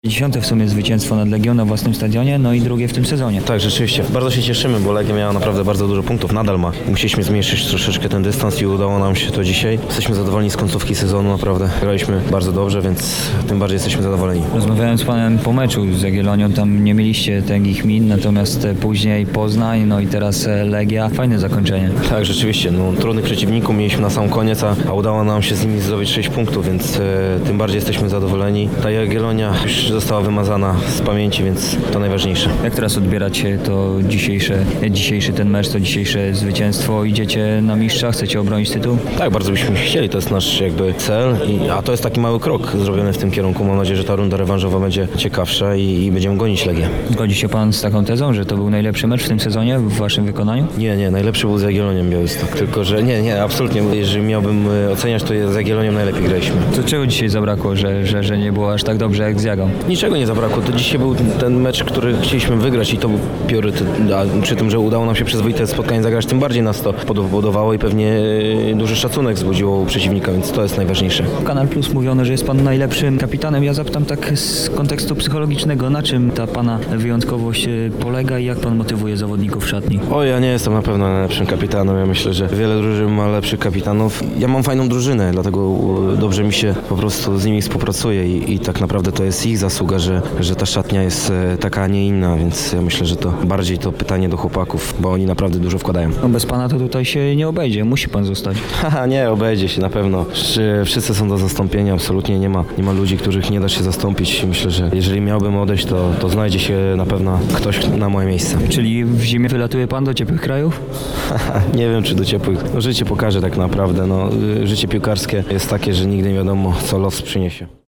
10. w sumie zwycięstwo nad Legią na własnym stadionie, no i drugie w tym sezonie. Tak, rzeczywiście. Bardzo się cieszymy, bo Legia miała naprawdę bardzo dużo punktów. Nadal ma. Musieliśmy zmniejszyć troszeczkę ten dystans i udało nam się to dzisiaj. Jesteśmy zadowoleni z końcówki sezonu, naprawdę. Graliśmy bardzo dobrze, więc tym bardziej jesteśmy zadowoleni. Rozmawiając z panem po meczu z Jagiellonią, tam nie mieliście tęgich min, natomiast później Poznań, no i teraz Legia. Fajne zakończenie. Tak, rzeczywiście. Trudnych przeciwników mieliśmy na sam koniec, a udało nam się z nimi zdobyć 6 punktów, więc tym bardziej jesteśmy zadowoleni. Ta Jagiellonia już została wymazana z pamięci, więc to najważniejsze. Jak teraz odbieracie to dzisiejszy ten mecz, to dzisiejsze zwycięstwo? Idziecie na mistrza? Chcecie obronić tytuł? Tak, bardzo byśmy chcieli. To jest nasz jakby cel, a to jest taki mały krok zrobiony w tym kierunku. Mam nadzieję, że ta runda rewanżowa będzie ciekawsza i będziemy gonić Legię. Zgodzi się pan z taką tezą, że to był najlepszy mecz w tym sezonie w waszym wykonaniu? Nie, najlepszy był z Jagiellonią Białystok. Tylko, że nie, absolutnie. Jeżeli miałbym oceniać, to z Jagiellonią najlepiej graliśmy. To czego dzisiaj zabrakło, że nie było aż tak dobrze jak z Jagą? Niczego nie zabrakło. To dzisiaj był ten mecz, który chcieliśmy wygrać i to był priorytet. A przy tym, że udało nam się przyzwoite spotkanie zagrać, tym bardziej nas to podobało i pewnie duży szacunek wzbudziło u przeciwnika, więc to jest najważniejsze. W Kanal Plus mówiono, że jest pan najlepszym kapitanem. Ja zapytam tak z kontekstu psychologicznego, na czym ta pana wyjątkowość polega i jak pan motywuje zawodników w szatni? Ja nie jestem na pewno najlepszym kapitanem. Ja myślę, że wiele drużyn ma lepszych kapitanów. Ja mam fajną drużynę, dlatego dobrze mi się po prostu z nimi współpracuje i tak naprawdę to jest ich zasługa, że ta szatnia jest taka, a nie inna, więc ja myślę, że to bardziej to pytanie do chłopaków, bo oni naprawdę dużo wkładają. No bez pana to tutaj się nie obejdzie, musi pan zostać. Nie, obejdzie się na pewno. Wszyscy są do zastąpienia, absolutnie nie ma ludzi, których nie da się zastąpić. Myślę, że jeżeli miałbym odejść, to znajdzie się na pewno ktoś na moje miejsce. Czyli w zimie wylatuje pan do ciepłych krajów? Nie wiem, czy do ciepłych. Życie pokaże tak naprawdę. Życie piłkarskie jest takie, że nigdy nie wiadomo, co los przyniesie.